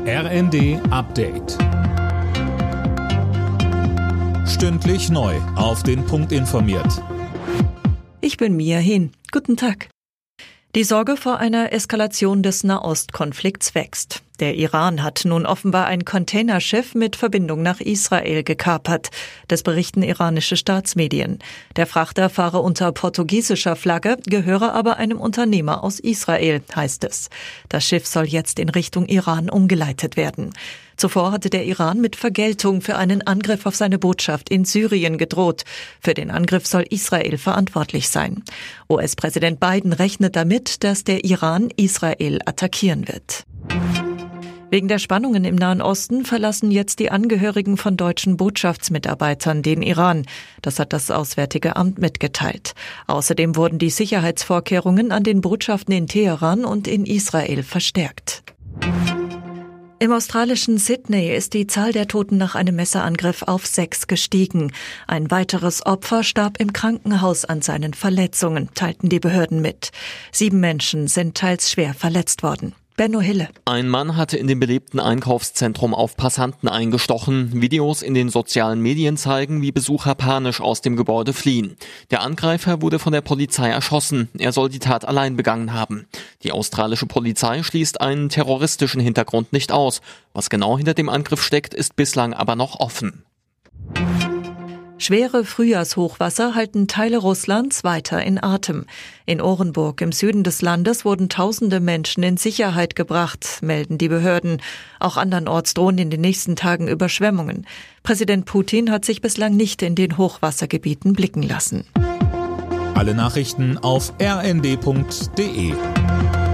RND Update. Stündlich neu auf den Punkt informiert. Ich bin Mia Hin. Guten Tag. Die Sorge vor einer Eskalation des Nahostkonflikts wächst. Der Iran hat nun offenbar ein Containerschiff mit Verbindung nach Israel gekapert. Das berichten iranische Staatsmedien. Der Frachter fahre unter portugiesischer Flagge, gehöre aber einem Unternehmer aus Israel, heißt es. Das Schiff soll jetzt in Richtung Iran umgeleitet werden. Zuvor hatte der Iran mit Vergeltung für einen Angriff auf seine Botschaft in Syrien gedroht. Für den Angriff soll Israel verantwortlich sein. US-Präsident Biden rechnet damit, dass der Iran Israel attackieren wird. Wegen der Spannungen im Nahen Osten verlassen jetzt die Angehörigen von deutschen Botschaftsmitarbeitern den Iran. Das hat das Auswärtige Amt mitgeteilt. Außerdem wurden die Sicherheitsvorkehrungen an den Botschaften in Teheran und in Israel verstärkt. Im australischen Sydney ist die Zahl der Toten nach einem Messerangriff auf 6 gestiegen. Ein weiteres Opfer starb im Krankenhaus an seinen Verletzungen, teilten die Behörden mit. 7 Menschen sind teils schwer verletzt worden. Benno Hille. Ein Mann hatte in dem belebten Einkaufszentrum auf Passanten eingestochen. Videos in den sozialen Medien zeigen, wie Besucher panisch aus dem Gebäude fliehen. Der Angreifer wurde von der Polizei erschossen. Er soll die Tat allein begangen haben. Die australische Polizei schließt einen terroristischen Hintergrund nicht aus. Was genau hinter dem Angriff steckt, ist bislang aber noch offen. Schwere Frühjahrshochwasser halten Teile Russlands weiter in Atem. In Orenburg im Süden des Landes wurden tausende Menschen in Sicherheit gebracht, melden die Behörden. Auch andernorts drohen in den nächsten Tagen Überschwemmungen. Präsident Putin hat sich bislang nicht in den Hochwassergebieten blicken lassen. Alle Nachrichten auf rnd.de.